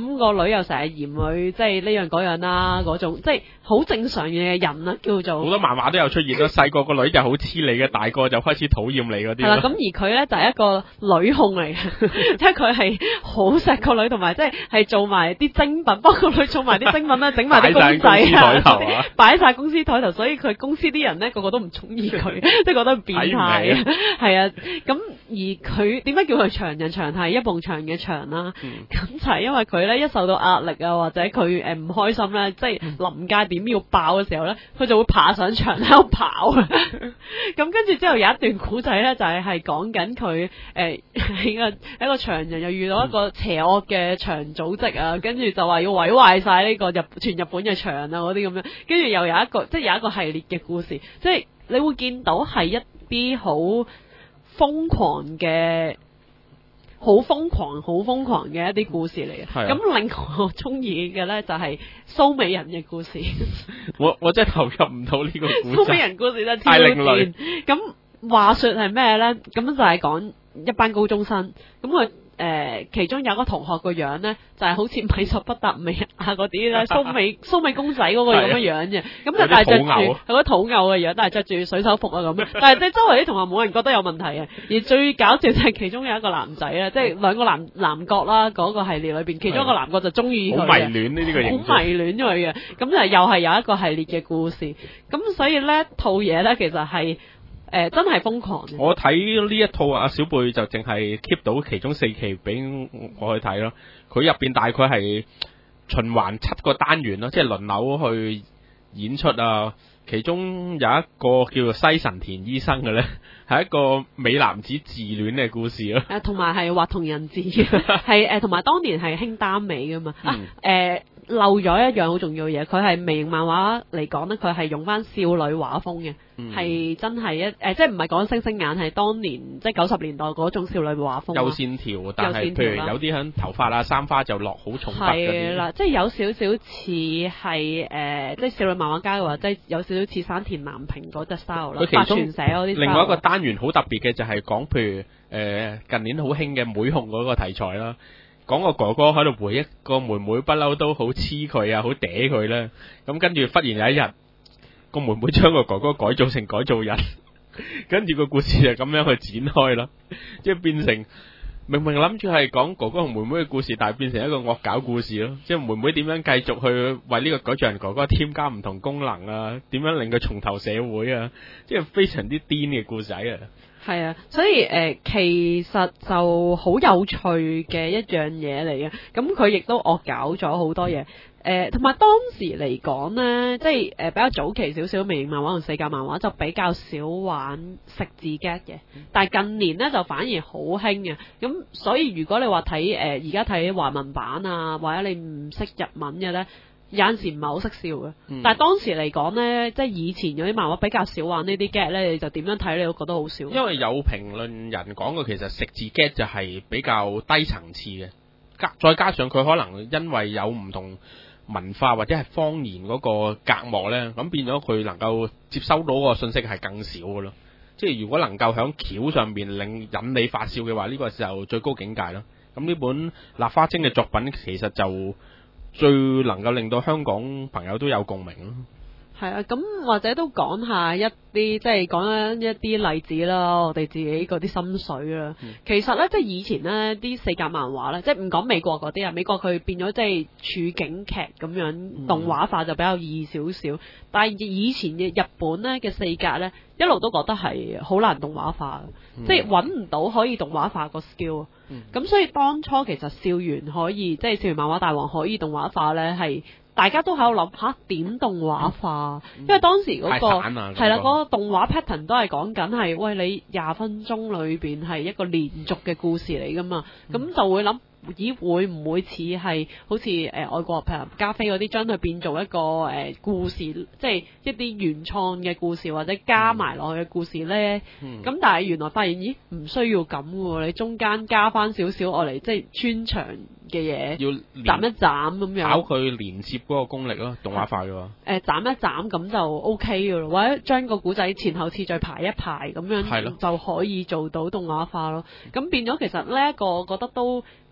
咁個女又成日嫌佢即係呢樣嗰樣啦，嗰種即係好正常嘅人啦，叫做好多漫畫都有出現啦。細個個女就好黐你嘅，大個就開始討厭你嗰啲。 係啦，咁而佢咧就係一個女控嚟嘅，即係佢係好錫個女，同埋即係係做埋啲精品，幫個女做埋啲精品啦，整埋啲公仔啊，擺晒公司台頭，所以佢公司啲人咧個個都唔中意佢，即係覺得變態啊，係啊，咁而佢點解叫佢長人？長係一埲牆嘅牆啦，咁、嗯、就係因為佢咧一受到壓力啊，或者佢誒唔開心咧，即係臨界點要爆嘅時候咧，佢就會爬上牆喺度跑。咁跟住之後有一段古仔咧，就係係講緊佢誒喺個一個牆人又遇到一個邪惡嘅牆組織啊，跟住就話要毀壞晒呢個日全日本嘅牆啊嗰啲咁樣，跟住又有一個即係有一個系列嘅故事，即係你會見到係一啲好瘋狂嘅。好瘋狂、好瘋狂嘅一啲故事嚟嘅，咁、啊、另外我中意嘅咧就係蘇美人嘅故事。 我我真係投入唔到呢個故事。 蘇美人故事真係太另類。咁話說係咩咧？咁就係講一班高中生，咁佢。誒、呃，其中有一個同學個樣咧，就係、是、好似米索不達美亞嗰啲咧，蘇美蘇美公仔嗰個咁嘅樣嘅，咁就但係着住係嗰土偶嘅樣，但係着住水手服啊咁樣，但係即係周圍啲同學冇人覺得有問題嘅，而最搞笑就係其中有一個男仔咧，即係兩個男男角啦，嗰、那個系列裏邊，其中一個男角就中意佢， 好迷戀呢啲嘅形象， 好迷戀佢嘅，咁就又係有一個系列嘅故事，咁所以咧套嘢咧其實係。誒、呃，真係瘋狂！ 我睇呢一套阿小貝就淨係 keep 到其中四期俾我去睇咯。佢入邊大概係循環七個單元咯，即係輪流去演出啊。其中有一個叫做西神田醫生嘅咧，係一個美男子自戀嘅故事咯。誒， 同埋係畫同人誌，係誒，同埋當年係興耽美噶嘛。啊，誒、呃。漏咗一樣好重要嘅嘢，佢係微型漫畫嚟講咧，佢係用翻少女畫風嘅，係、嗯、真係一誒、呃，即係唔係講星星眼，係當年即係九十年代嗰種少女畫風。有線條，但係譬如有啲響頭髮啊、三花就落好重筆嗰啲。係啦， 即係有少少似係誒，即係少女漫畫家嘅話，即係有少少似山田南平嗰隻 style 啦。 佢其中寫嗰啲。 另外一個單元好特別嘅就係講譬如誒、呃、近年好興嘅妹控嗰個題材啦。講個哥哥喺度回憶個妹妹不嬲都好黐佢啊，好嗲佢咧。咁跟住忽然有一日，個妹妹將個哥哥改造成改造人，跟住個故事就咁樣去展開啦。即係變成明明諗住係講哥哥同妹妹嘅故事，但係變成一個惡搞故事咯。即係妹妹點樣繼續去為呢個改造人哥哥添加唔同功能啊？點樣令佢重投社會啊？即係非常之癲嘅故仔啊！ 係啊，所以誒、呃，其實就好有趣嘅一樣嘢嚟嘅。咁佢亦都惡搞咗好多嘢。誒，同埋當時嚟講呢，即係誒比較早期少少微型漫畫同四格漫畫就比較少玩食字 get 嘅。但係近年呢，就反而好興嘅。咁所以如果你話睇誒而家睇華文版啊，或者你唔識日文嘅呢，有陣時唔係好識笑嘅，嗯、但係當時嚟講呢，即係以前嗰啲漫畫比較少玩呢啲 get 咧，你就點樣睇你都覺得好笑。 因為有評論人講過，其實食字 get 就係比較低層次嘅，加再加上佢可能因為有唔同文化或者係方言嗰個隔膜呢，咁變咗佢能夠接收到個信息係更少嘅咯。即係如果能夠響橋上面令引你發笑嘅話，呢、這個就最高境界咯。咁呢本立花精嘅作品其實就最能夠令到香港朋友都有共鳴咯。 係啊，咁或者都講下一啲，即係講緊一啲例子啦，我哋自己嗰啲心水啦。嗯、其實咧，即係以前咧啲四格漫畫咧，即係唔講美國嗰啲啊，美國佢變咗即係處境劇咁樣動畫化就比較易少少。嗯、但係以前嘅日本咧嘅四格咧，一路都覺得係好難動畫化，嗯、即係揾唔到可以動畫化個 skill。咁、嗯、所以當初其實校園可以，即係校園漫畫大王可以動畫化咧，係。大家都喺度諗下點動畫化，嗯、因為當時嗰、那個係啦，嗰、那個動畫 pattern 都係講緊係，喂，你廿分鐘裏邊係一個連續嘅故事嚟噶嘛，咁、嗯、就會諗，咦會唔會似係好似誒、呃、外國譬如加菲嗰啲將佢變做一個誒、呃、故事，即係一啲原創嘅故事或者加埋落去嘅故事咧？咁、嗯、但係原來發現咦唔需要咁喎，你中間加翻少少我嚟即係穿牆嘅嘢，要斬一斬咁樣， 考佢連接嗰個功力咯，動畫化嘅喎。 誒斬一斬咁就 O K 嘅咯，或者將個古仔前後次序排一排咁樣，就可以做到動畫化咯。咁變咗其實呢一個覺得都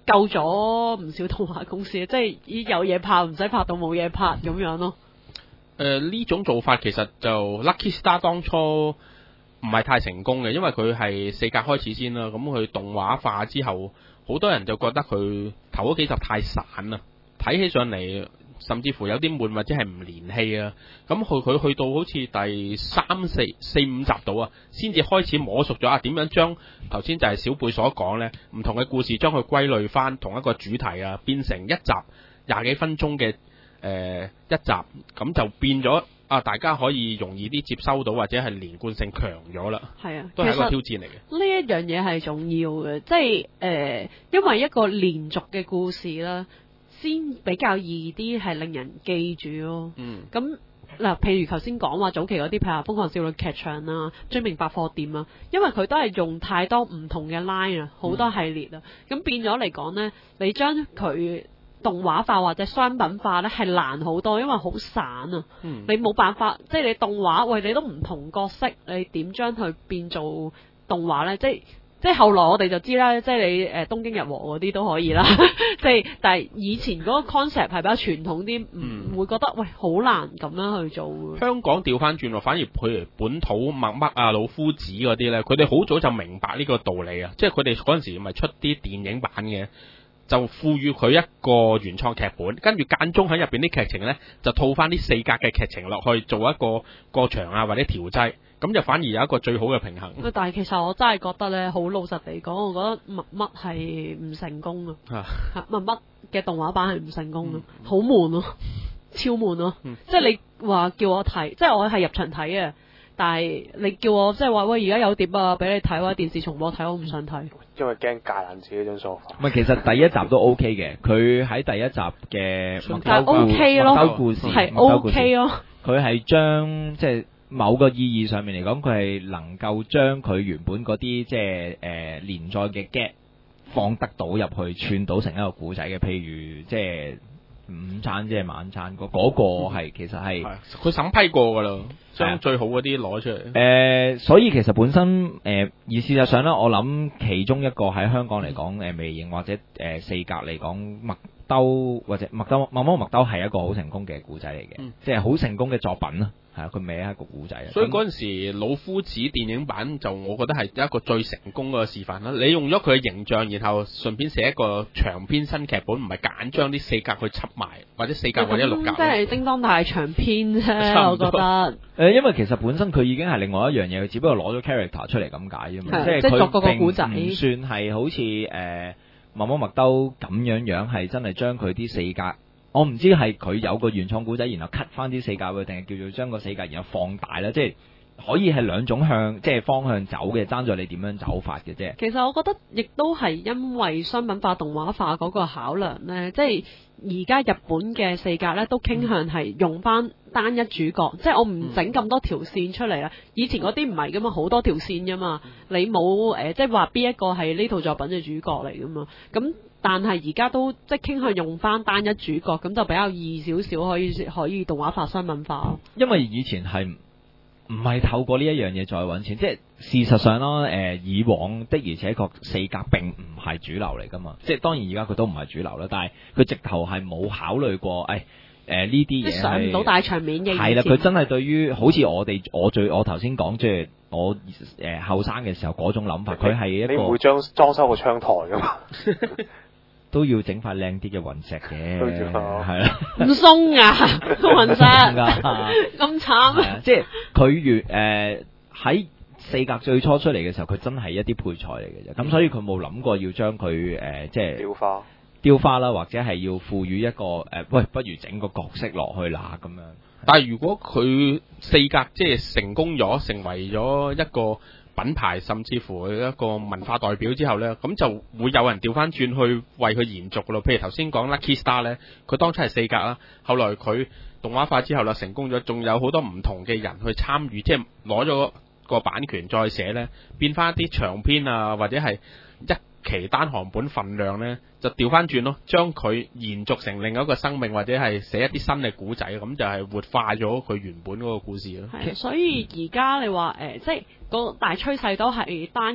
救咗唔少動畫公司，即係有嘢拍唔使拍到冇嘢拍咁樣咯。 誒、呃，呢種做法其實就 Lucky Star 當初唔係太成功嘅，因為佢係四格開始先啦，咁佢動畫化之後，好多人就覺得佢頭嗰幾集太散啦，睇起上嚟甚至乎有啲悶或者係唔連戲啊。咁佢佢去到好似第三四四五集度啊，先至開始摸熟咗啊，點樣將頭先就係小貝所講呢，唔同嘅故事將佢歸類翻同一個主題啊，變成一集廿幾分鐘嘅。誒、呃、一集咁就變咗啊！大家可以容易啲接收到，或者係連貫性強咗啦。 係啊， 都係一個挑戰嚟嘅。 呢一樣嘢係重要嘅，即係誒、呃，因為一個連續嘅故事啦，先比較易啲係令人記住咯。嗯。咁嗱，譬如頭先講話早期嗰啲，譬如話《瘋狂少女劇場》啊，《追名百貨店》啊，因為佢都係用太多唔同嘅 line 啊，好多系列啊，咁、嗯、變咗嚟講呢，你將佢動畫化或者商品化咧係難好多，因為好散啊，嗯、你冇辦法，即係你動畫，喂，你都唔同角色，你點將佢變做動畫咧？即係即係後來我哋就知啦，即係你誒東京日和嗰啲都可以啦，即係但係以前嗰個 concept 係比較傳統啲，唔、嗯、會覺得喂好難咁樣去做。香港調翻轉喎，反而譬如本土麥麥啊、老夫子嗰啲咧，佢哋好早就明白呢個道理啊，即係佢哋嗰陣時咪出啲電影版嘅。就賦予佢一個原創劇本，跟住間中喺入邊啲劇情呢，就套翻啲四格嘅劇情落去，做一個過場啊或者調劑，咁就反而有一個最好嘅平衡。但係其實我真係覺得呢，好老實地講，我覺得麥麥係唔成功啊，麥麥嘅動畫版係唔成功啊，好悶咯，超悶咯，嗯、即係你話叫我睇，即係我係入場睇嘅。但係你叫我即係話喂，而家有碟啊，俾你睇或者電視重播睇，我唔想睇，因為驚戒爛自己張梳化。唔係，其實第一集都 OK 嘅，佢喺第一集嘅麥兜故麥兜故事係 OK 咯。佢係將即係某個意義上面嚟講，佢係能夠將佢原本嗰啲即係誒、呃、連載嘅 gag 放得到入去，串到成一個故仔嘅，譬如即係午餐即係晚餐嗰嗰、嗰個係其實係佢審批過㗎啦。將最好嗰啲攞出嚟。誒、呃，所以其實本身誒、呃，而事實上咧，我諗其中一個喺香港嚟講，誒、呃、微型或者誒、呃、四格嚟講，麥兜或者麥兜麥貓麥兜係一個好成功嘅故仔嚟嘅，嗯、即係好成功嘅作品啦。係啊，佢未係一個故仔。所以嗰陣時老夫子電影版就我覺得係一個最成功嘅示範啦。你用咗佢嘅形象，然後順便寫一個長篇新劇本，唔係夾硬將啲四格去輯埋，或者四格或者六格。即係叮當大長篇啫，我覺得。誒，因為其實本身佢已經係另外一樣嘢，佢只不過攞咗 character 出嚟咁解啫嘛。即係佢並唔算係好似誒麥貓麥兜咁樣樣，係真係將佢啲四格。我唔知係佢有個原創故仔，然後 cut 翻啲四格去，定係叫做將個四格然後放大啦，即係可以係兩種向即係方向走嘅，爭在你點樣走法嘅啫。其實我覺得亦都係因為商品化、動畫化嗰個考量呢，即係而家日本嘅四格呢都傾向係用翻單一主角，嗯、即係我唔整咁多條線出嚟啦。以前嗰啲唔係噶嘛，好多條線噶嘛，你冇誒即係話邊一個係呢套作品嘅主角嚟噶嘛，咁。但係而家都即係傾向用翻單一主角，咁就比較易少少可以可以動畫化、商品化。因為以前係唔係透過呢一樣嘢再揾錢，即係事實上啦，誒、呃、以往的而且確四格並唔係主流嚟噶嘛，即係當然而家佢都唔係主流啦，但係佢直頭係冇考慮過，誒誒呢啲嘢上唔到大場面嘅。係啦，佢真係對於好似我哋我最我頭先講即係我誒後生嘅時候嗰種諗法，佢係一個你唔會將裝修個窗台噶嘛？都要整塊靚啲嘅雲石嘅，係啦，唔鬆啊個雲石，咁慘。即係佢越誒喺四格最初出嚟嘅時候，佢真係一啲配菜嚟嘅啫。咁、嗯、所以佢冇諗過要將佢誒、呃、即係雕花，雕花啦，或者係要賦予一個誒、呃，喂，不如整個角色落去啦咁樣。但係如果佢四格即係成功咗，成為咗一個品牌，甚至乎一個文化代表之後呢，咁就會有人調翻轉去為佢延續噶咯。譬如頭先講 Lucky Star 呢，佢當初係四格啦，後來佢動畫化之後啦，成功咗，仲有好多唔同嘅人去參與，即係攞咗個版權再寫呢，變翻一啲長篇啊，或者係一期單行本份量呢，就調翻轉咯，將佢延續成另一個生命，或者係寫一啲新嘅古仔，咁就係活化咗佢原本嗰個故事咯。係，所以而家你話誒、呃，即係個大趨勢都係單一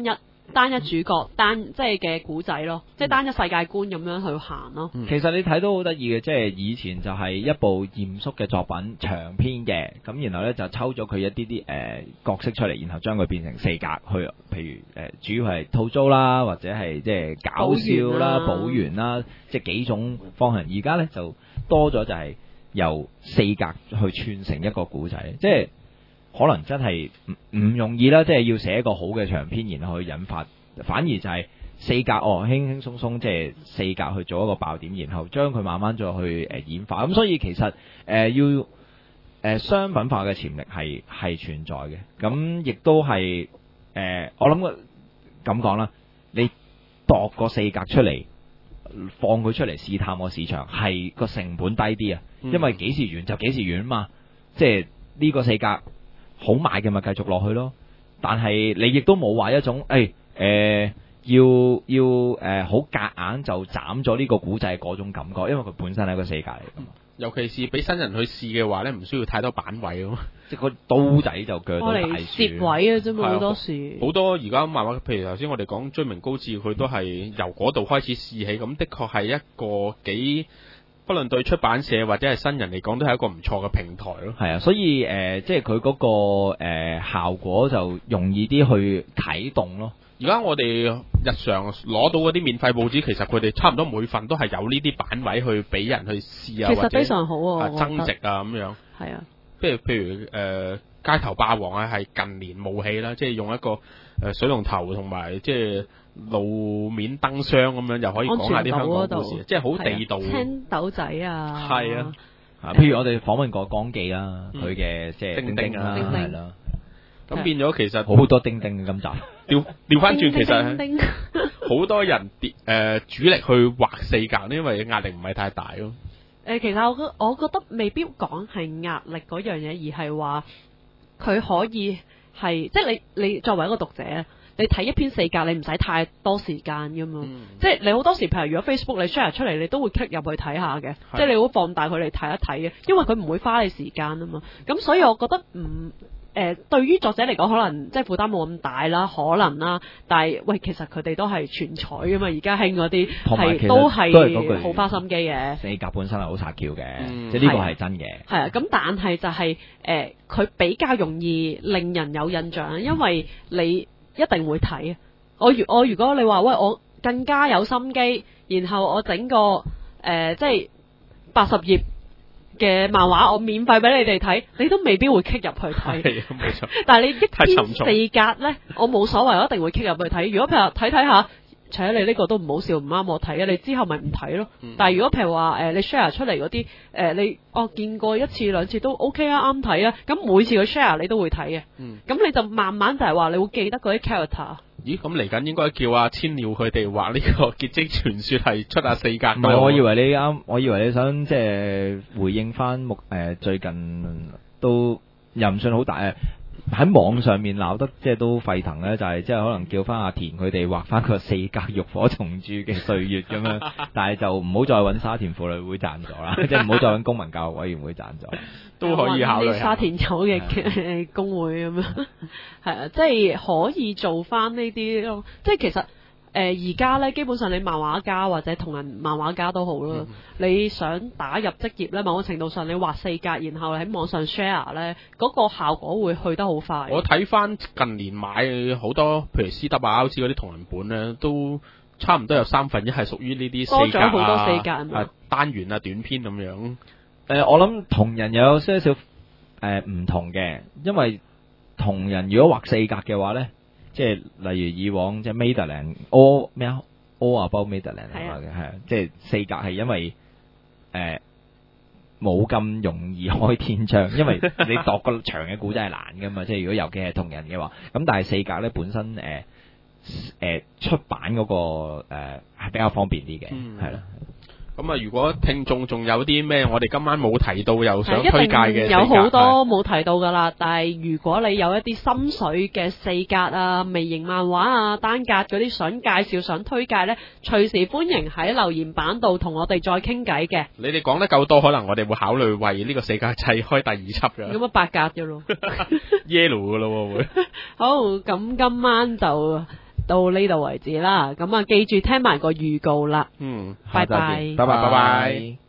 單一主角單即係嘅古仔咯，即係單一世界觀咁樣去行咯。 嗯、其實你睇到好得意嘅，即係以前就係一部嚴肅嘅作品長篇嘅，咁然後呢就抽咗佢一啲啲誒角色出嚟，然後將佢變成四格去，譬如誒、呃、主要係吐槽啦，或者係即係搞笑啦、補完啦，即係幾種方向。而家呢就多咗就係由四格去串成一個古仔，即係。可能真係唔唔容易啦，即係要寫一個好嘅長篇，然後去引發，反而就係四格哦，輕輕鬆鬆即係四格去做一個爆點，然後將佢慢慢再去誒演化。咁所以其實誒、呃、要誒、呃、商品化嘅潛力係係存在嘅。咁亦都係誒、呃，我諗咁講啦，你度個四格出嚟，放佢出嚟試探個市場，係個成本低啲啊，因為幾時完就幾時完啊嘛，即係呢個四格。好賣嘅咪繼續落去咯，但係你亦都冇話一種誒誒、哎呃、要要誒好夾硬就斬咗呢個古仔嗰種感覺，因為佢本身係一個世界嚟㗎嘛。尤其是俾新人去試嘅話咧，唔需要太多版位咯，即係個刀仔就鋸到大樹。我嚟攝位嘅啫嘛，好多時。好多而家漫畫，譬如頭先我哋講追名高志，佢都係由嗰度開始試起，咁的確係一個幾。不論對出版社或者係新人嚟講，都係一個唔錯嘅平台咯。係啊，所以誒、呃，即係佢嗰個誒、呃、效果就容易啲去啟動咯。而家我哋日常攞到嗰啲免費報紙，其實佢哋差唔多每份都係有呢啲版位去俾人去試啊，其實非常好啊，增值啊咁樣。係啊，譬如譬如誒、呃、街頭霸王啊，係近年冒起啦，即係用一個誒、呃、水龍頭同埋即係。路面燈箱咁樣就可以講下啲香港故事，即係好地道。青豆仔啊，係啊，啊，譬如我哋訪問過江記啦，佢嘅即係丁丁啦，係啦，咁變咗其實好多丁丁嘅今集。調調翻轉，其實好多人誒、呃、主力去畫四格，因為壓力唔係太大咯。誒、呃，其實我覺我覺得未必講係壓力嗰樣嘢，而係話佢可以係即係你你作為一個讀者。你睇一篇四格，你唔使太多時間噶嘛，嗯、即係你好多時，譬如如果 Facebook 你 share 出嚟，你都會 click 入去睇下嘅，即係你會放大佢嚟睇一睇嘅，因為佢唔會花你時間啊嘛。咁所以我覺得唔誒、呃，對於作者嚟講，可能即係負擔冇咁大啦，可能啦。但係喂，其實佢哋都係全彩噶嘛，而家興嗰啲係都係好花心機嘅。四格本身係好撒嬌嘅，嗯、即係呢個係真嘅。係啊，咁但係就係、是、誒，佢、呃、比較容易令人有印象，因為你。一定會睇啊！我如我如果你話喂，我更加有心機，然後我整個誒、呃、即係八十頁嘅漫畫，我免費俾你哋睇，你都未必會 click 入去睇。係冇錯。但係你一篇四格咧，我冇所謂，我一定會 click 入去睇。如果譬如睇睇下，除咗你呢個都唔好笑，唔啱我睇啊，你之後咪唔睇咯。嗯、但係如果譬如話誒、呃、你 share 出嚟嗰啲誒你我、哦、見過一次兩次都 OK 啊，啱睇啊，咁每次佢 share 你都會睇嘅。咁、嗯、你就慢慢就係話你會記得嗰啲 character。咦？咁嚟緊應該叫阿千鳥佢哋畫呢個結跡傳說係出下四格。唔係，我以為你啱，我以為你想即係回應翻目誒最近都又唔算好大誒。喺網上面鬧得即係都沸騰咧，就係即係可能叫翻阿田佢哋畫翻個四格浴火重鑄嘅歲月咁樣，但係就唔好再揾沙田婦女會贊助啦，即係唔好再揾公民教育委員會贊助，都可以考慮沙田組嘅工會咁樣，係啊，即係可以做翻呢啲咯，即係其實。誒而家咧，基本上你漫畫家或者同人漫畫家都好啦，嗯、你想打入職業咧，某個程度上你畫四格，然後喺網上 share 咧，嗰、嗰個效果會去得好快。我睇翻近年買好多，譬如 C W 啊、歐嗰啲同人本咧，都差唔多有三分一係屬於呢啲四格啊，多咗好多四格啊，單元啊、短篇咁樣。誒、呃，我諗同人又有些少誒唔同嘅，因為同人如果畫四格嘅話咧。即係例如以往即係 Madeline，all 咩啊 all about Madeline 係啊，係啊，即係四格係因為誒冇咁容易開天窗，因為你度個長嘅故仔係難噶嘛，即係如果尤其係同人嘅話，咁但係四格咧本身誒誒、呃呃、出版嗰、嗰個誒係、呃、比較方便啲嘅，係啦、嗯。咁啊，如果聽眾仲有啲咩我哋今晚冇提到又想推介嘅，有好多冇提到噶啦。但係如果你有一啲心水嘅四格啊、微型漫畫啊、單格嗰啲想介紹、想推介呢，隨時歡迎喺留言板度同我哋再傾偈嘅。你哋講得夠多，可能我哋會考慮為呢個四格砌開第二輯嘅。咁啊，八格嘅咯，yellow 嘅咯會。好，咁今晚就到呢度為止啦。咁啊，記住聽埋個預告啦。 嗯， 拜拜， 拜拜，拜拜拜。